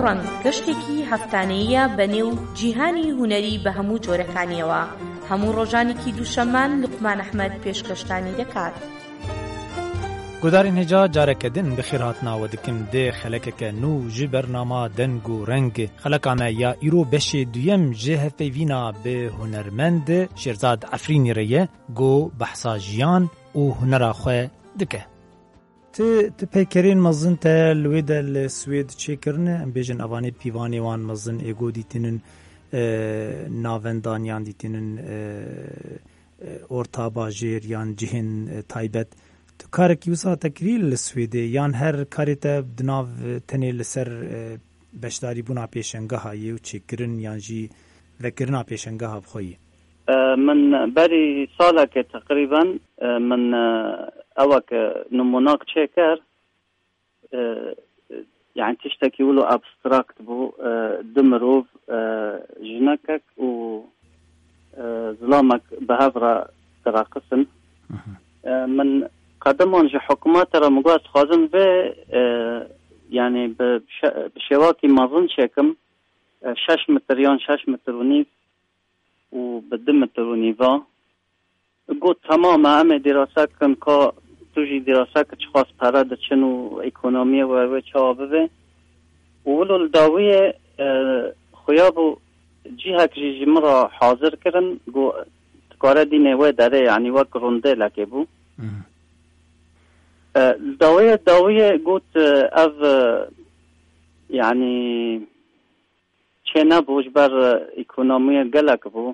ڕەنگ گەشتێکی هەفتانەیە بەنێو جیهانی هونەری بە هەموو جۆرەکانیەوە. هەموو ڕۆژانێکی دووشەممان لوقمان ئەحمەد پێشکەشتانی دەکات. گودارین هجا جارەکە دن بخیر هاتناوە دکم دێ خەلەکەکە نو ji بەرنامە دەنگ و ڕەنگ خەلەکانە یا ئیرۆ بەشێ دویەم ji هەفەیڤینا بێ هونەرمەند شێرزاد ئەفرینی رەیە گۆ بەحسا ژیان û hunera xwe dike. Tu peykerên mezin te li wê de li Swêd çêkirine em bêjin evanê pîvanê wan mezin êgo dîtinin navendaniyan dîtinin orta bajêr yan cihên taybet. Tu karekî wisa te kirî li Swêdê yan her karê te di nav tenê li ser beşdarîbûna pêşengeha yê û çêkirin yan jî vekirina pêşengeha bi xwe yê. من بري سالك تقريبا من اوك نموناك تشيكر يعني تشتكي ولو ابستراكت بو دمروف جنكك و ظلامك بهفرة تراقسم من قدمون جي حكومات ترى مقاس خازن به يعني بشواكي مازن شكم 6 متريان 6 متر ونيف وبدمت ونيفا قلت تمام عم دراسة كم كا توجي دراسة كشخاص براد شنو إقتصادية وشابه ولو الداوية خيابو جهة كجي مرة حاضر كرن جو تقارن دينه وداره يعني وقرنده لكبو الداوية قلت أف يعني چنا بوج بر اکونومی گلک بو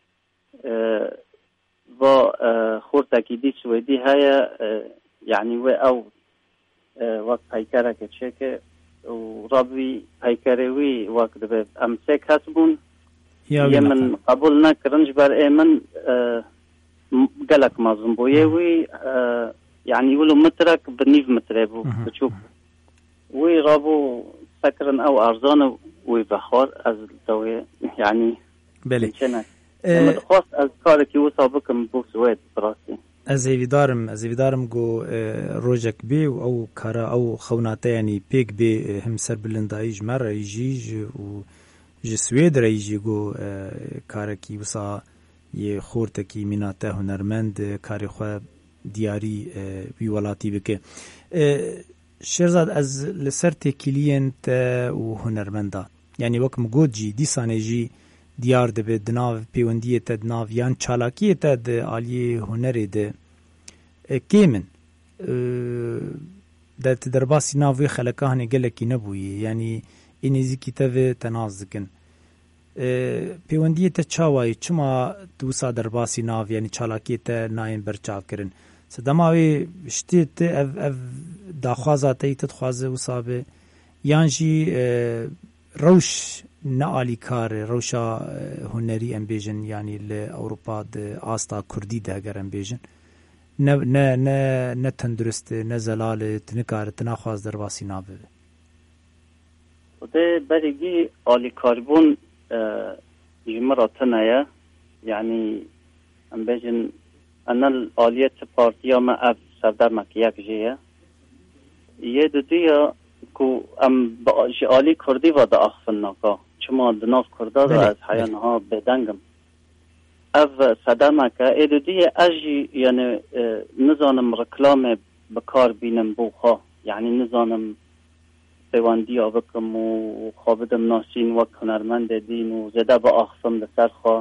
و خورتکی دی سویدی هیا یعنی و او وقت پیکره که چه که و رابی پیکره وی وقت به امسک هستبون یه من قبول نکرنج بر ایمن گلک مازم بو یه وی یعنی ولو مترک بنیف متره بو بچوب وی رابو سکرن او ارزان ويبخار از دوية يعني بله متخصص از کارکی و سابقم بو سوید براسي از ایویدارم گو روجک بی او کارا او خوناته یعنی پیک بی هم سر بلندایی جمر رایجی و جسوید رایجی گو کارکی وسا یه خورتکی میناته هنرمند کاری خو دیاری وی ولاتی بکه شێرزاد ez li ser têkiliyên te û hunermendan yanî wek min got jî dîsanê jî diyar dibe di nav pêwendiyê te di nav yan çalakiyê te di aliyê hunerê de kê min de ti derbasî nav wê xelekanê gelekî nebûyê yanî ê nêzîkî te vê te naz dikin pêwendiyê te çawa çima tu wisa derbasî nav yanî çalakiyê te nayên berçavkirin sedema wê ştê te ev daxwaza te te dixwaze wisa be yan jî rewş ne alîkar rewşa hunerî em bêjin yanî li Ewropa di asta Kurdî de eger em bêjin ne tendurist ne zelal tu nikare tu naxwaz derbasî nabe de berîgî alîkarbûn ji min re tune yani em bêjin enel aliyet partiya me ev sevdermek yek jê ye یه دویا کو ام باجی علی کردی و دا اخفن نکا چما دناف کرده و از حیان ها بدنگم اف صدمه که ای دویا اجی یعنی نزانم رکلام بکار بینم بوخا یعنی نزانم پیواندی آبکم و خوابدم ناسین و هنرمند دین و زده با اخفن لسر خوا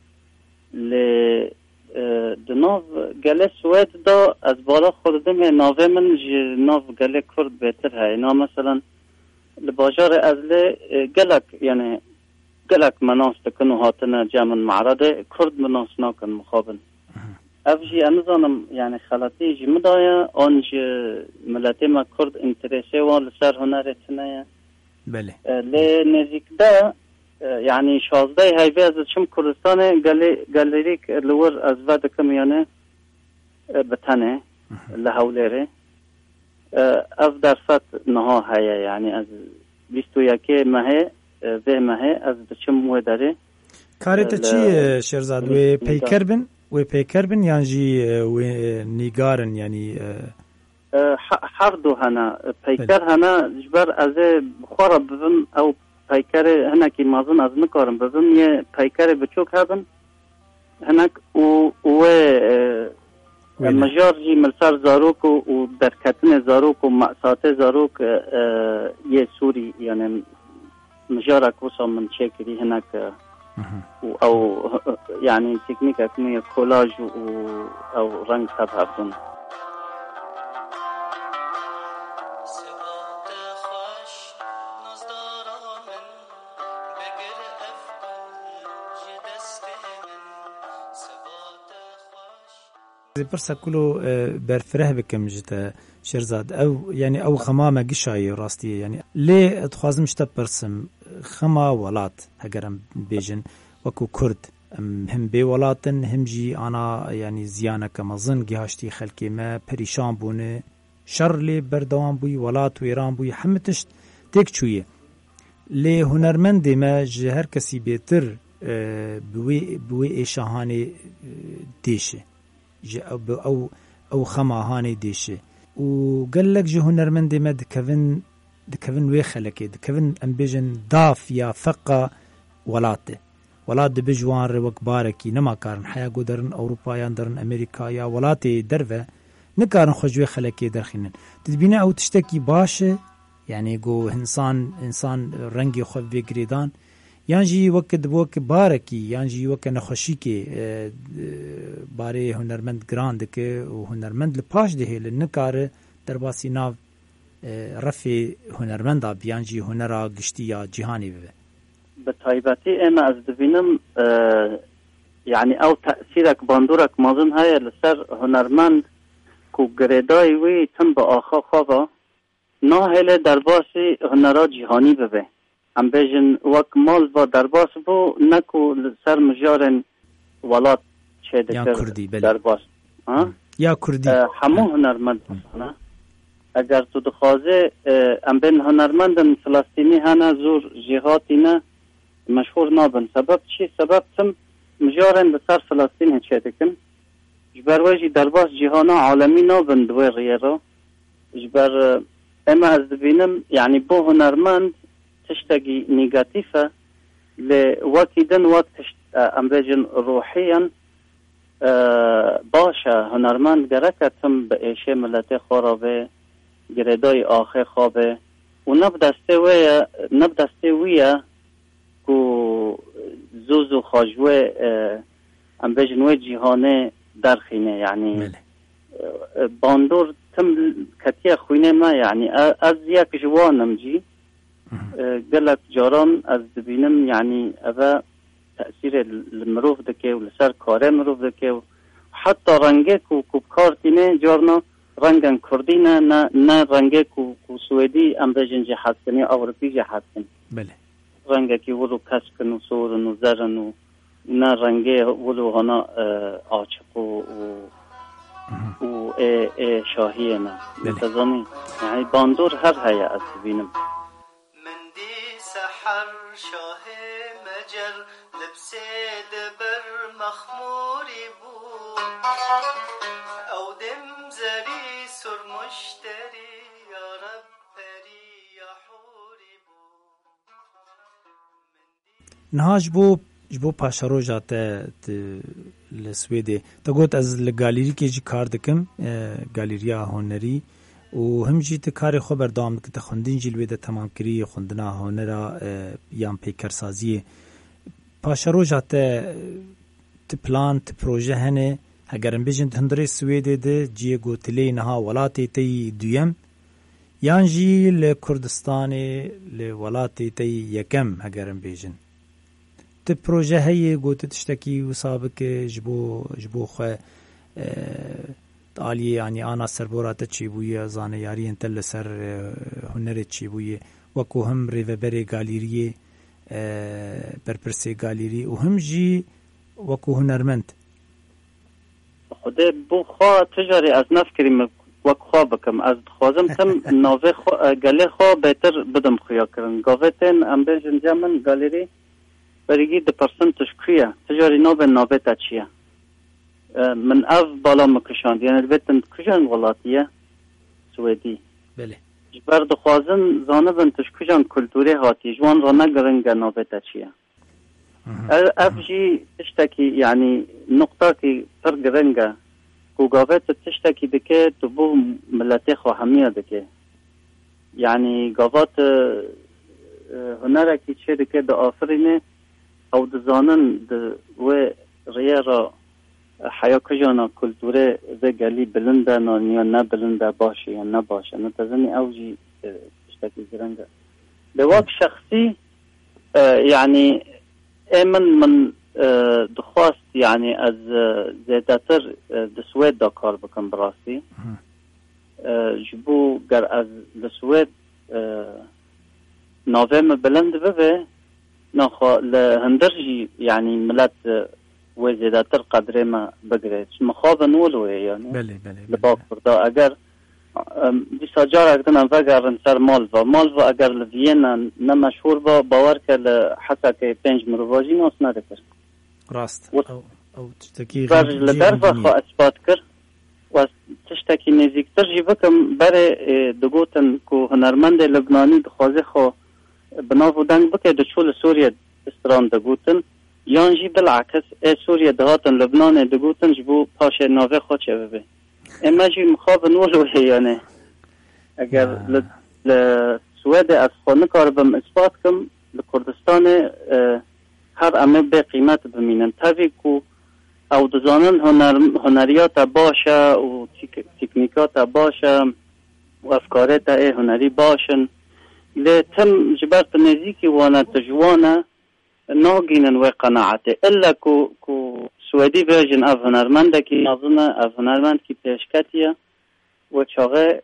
دناف گله سوید دا از بالا خوردم ناوه من ناف گله کرد بهتر های نا مثلا لباجار ازله گلک یعنی گلک مناس تکن و هاتنه جمن معرضه کرد مناس ناکن مخابن افجی انزانم یعنی خلاطی جی مدایا آنج ملتی ما کرد انترسه و لسر هنره تنه بله لی نزیک دا يعني شازده هايفي از چم کردستان گالریک لور از ود کم یعنی بتنه لحولره اف درصد نها هيا يعني از 21 ماه و ماه از چم و داره کارت چی شێرزاد و پیکر بن یانجی و نیگارن یعنی هر دو هنا پیکر هنا جبر از خورا ببن او پیکر هنکی مازن از نکارم ببین یه پیکر بچوک هبن هنک و مجار جی ملسار زاروک و درکتن زاروک و مأسات زاروک یه سوری یعنی مجار اکوسا من چکری هنک او يعني تكنيك اكنيه كولاج او رنگ تبع بدون برسا كله برفره بكم جتا شرزاد او يعني او خمامه قشاي راستي يعني ليه تخوازم شتا برسم خما ولات هجرم بيجن وكو كرد هم بي ولاتن هم جي انا يعني زيانه كمظن جهاشتي خلكي ما پريشان بونه شر لي بردوان بوي ولات ويران بوي حمتشت تك چويه لي هنرمند ما جهر كسي بيتر بوي ايشهاني ديشه او خماهاني ديشه وقال لك جو هنرمند ما دكفن وي خلكي دكفن امبيجن داف يا فقه ولاته ولات بجوان روك باركي نما كارن حيا قدرن اوروبا ياندرن امريكا يا ولاتي درفه نكارن خوجوي خلكي درخينن تدبينا او تشتكي باشه يعني جو انسان رنگي خو بيگريدان يانجي وقت بوك باركي يانجي وقت نخشيكي باري هنرمند جراند كي وهنرمند لباش ده لنكار درباسي ناف رفي هنرمندا بيانجي هنرا گشتي يا جهاني به بتايباتي انا از دبينم يعني او تأثيرك باندورك مازن هاي لسر هنرمند كو گريداي وي تم بآخا خوابا ناهل درباسي هنرا جهاني ببه ام بيجن وك مال با درباس بو نكو لسر مجارن ولات چه دكر درباس يا كردي همو هنرمند اگر تو دخوازه ام بین هنرمندن فلسطینی هنه زور جهاتی نه مشهور نابن سبب چی؟ سبب تم مجارن بسر فلسطین هچه دکن جبر ویجی درباس جهانا عالمی نابن دوی ریرا جبر اما از دبینم يعني بو هنرمند تشتگی نيگاتیفه لوكيدن وقت ام بيجن روحيا باشه هنرمند گرکه تم به ایشه ملت خورابه گردای آخه خوابه و نبدسته ویه که زوزو خاجوه ام بجنوه جهانه درخینه يعني باندور تم کتیه خوینه ما يعني از یک جوانم جی قلت جاران از دبینم يعني اوه تأثیر المروف دکه و لسر کاره مروف دکه و حتی رنگه که کارتینه جارنا رنگن کردی نه رنگه که سویدی ام بجن جهاد کنی اوروپی جهاد کنی بله رنگه که ولو کسکن و سورن و زرن و نه رنگه ولو هنا آچق و شاهیه نه متزانی یعنی باندور هر هیا از بینم مندی سحر شاه مجر لبسه دبر مخموری بود او دم زری سر مشتری یا رب پری یا حوری بود نهاج بو پاشارو جاته لسویده تا گوت از لگالیری که جی کار دکم گالریا هنری و هم جی کار خو بردام که خوندین جلوه ده تمام کری خوندنا هنرا یام پیکر سازی پاشارو جاته ت پلان ت پروژه هنه اگرم بجن هندره سویده ده جی گوتلی نها ولاتی تی دویم یان جی لکردستان لولاتی تی یکم اگرم بجن ت پروژه هی گوت تشتکی و سابق جبو خو عالی يعني انا سربورات چی بویه زانه یاری انتل سر هنر چی بویه وکو هم ریوبری گالری پرپرسی گالری و هم جی وکو هنرمند خدا بو خوا تجاری از نفکریم وکو خوا بکم از خوازم تم ناوه خوا گله خوا بهتر بدم خویا کرن گاوتن ام بجن جمن گالری برگی 2% تشکیه تجاری ناوه تا چیه من اف بالا مکشاند یعنی البته کجان ولاتیه سوئدی بله جبر دخوازن زانه بن تشکجان کلتوری هاتی جوان را نگرنگ نابطه چیه افجی تشتکی یعنی نقطه که پر گرنگه گوگاوت تشتکی دکه تو بو ملت خواهمیه دکه یعنی گاوات هنره که چه دکه دا آفرینه او دزانن و ریه را حیا کجانا کلتوره ده گلی بلنده یا نه بلنده باشه یا نه باشه نتزنی اوجی تشتکی گرنگه به وقت شخصی یعنی من دخواست یعنی از زیادتر دسوید دا کار بکن براستی جبو گر از دسوید ناویم بلند ببه نخوا لهندرجی یعنی ملت و زیادتر قدره ما بگره مخواب نولوه یعنی بله لباک بردا اگر دیسا جار اگرن وگرن سر مالوا اگر لویین نمشهور با باور که حتی که 5 مرواجی ناس ندکر راست او تشتکی فرج لدر و اثبات کر و تشتکی نزیکتر جی بکم بره دگوتن که هنرمند لبنانی دخوازه خو بناو دنگ بکه دچول سوریه استران دگوتن یانجی بالعکس سوریه دهاتن لبنان دگوتن جبو پاش ناوه خود چه ببه اما جی مخاب نولوه یعنی اگر لسوید از خونه کار بم اثبات کم لکردستان هر امه به قیمت بمینن تاوی کو او دزانن هنریات باشه و تکنیکات باشه و افکارات هنری باشن لتم جبرت نزیکی وانا تجوانا ناگینن و قناعته الا کو سویدی بیجن اف هنرمنده که نظنه اف هنرمند که پیشکتیه و چاقه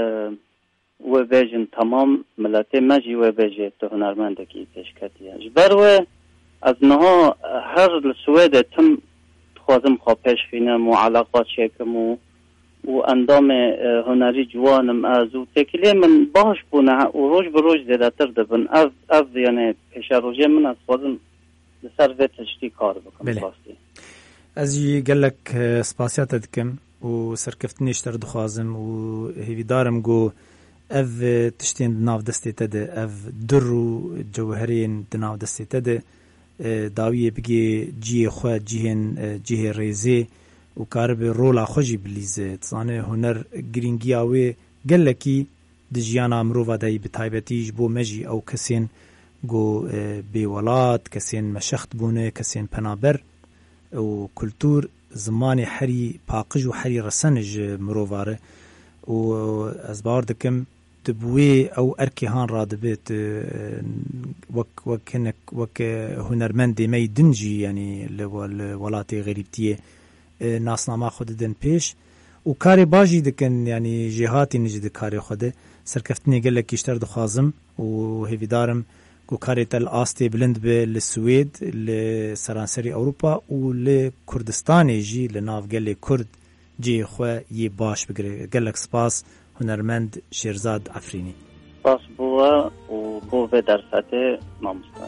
و بیجن تمام ملت مجی و بیجه تو هنرمنده که پیشکتیه جبر و از نها هر لسویده تم خوازم خواه پیش خینم و علاقات شکم و اندام هنری جوانم از و تکلیه من باش بونه و روش به روش زیده تر دبن از یعنی پیش روژه من از خوازم لسر وی تشتی کار بکن باستی از یه گلک سپاسیات دکم و سرکفتنیشتر دخوازم و هیویدارم گو اف تشتین دناو دستی تده اف در و جوهرین دناو دستی تده داویه بگی جیه خواه جیه ریزه و کار به رولا خوشی بلیزه تزانه هنر گرینگی آوه گلکی دجیانا مروفا دایی بتایبتیج بو مجی او کسین گو بیولاد کسین مشخت بونه کسین پنابر و کلتور زمان حری پاقج و حری رسنج مروفاره و از باور دکم تبوي او اركي هان رادبت وك هنرمند مي دنجي يعني الولاتي غريبتيه ناسنامه خود دن پیش و کاری باجی دکن يعني جهاتي نجد کاری خود سرکفتنی گله کیشتر دخوازم و هیویدارم کو کاری تل آستی بلند به لسوید لسرانسری اوروپا و لکردستان جی لناف گله کرد جی خو یی باش بگره گلک سپاس هنرمند شیرزاد عفرینی باس بوا و بو به درسته مامستا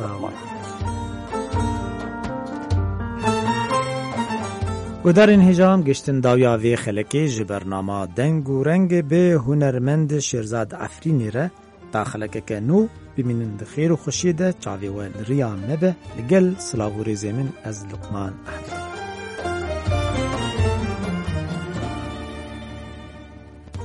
و در این هجام گشتن داویا وی خلکی جبرنامه دنگ و رنگ به هنرمند شیرزاد عفرینی را تا خلکه که نو بمینند خیر و خوشی ده چاوی و ریام نبه لگل سلاو ریزی من از لقمان احمد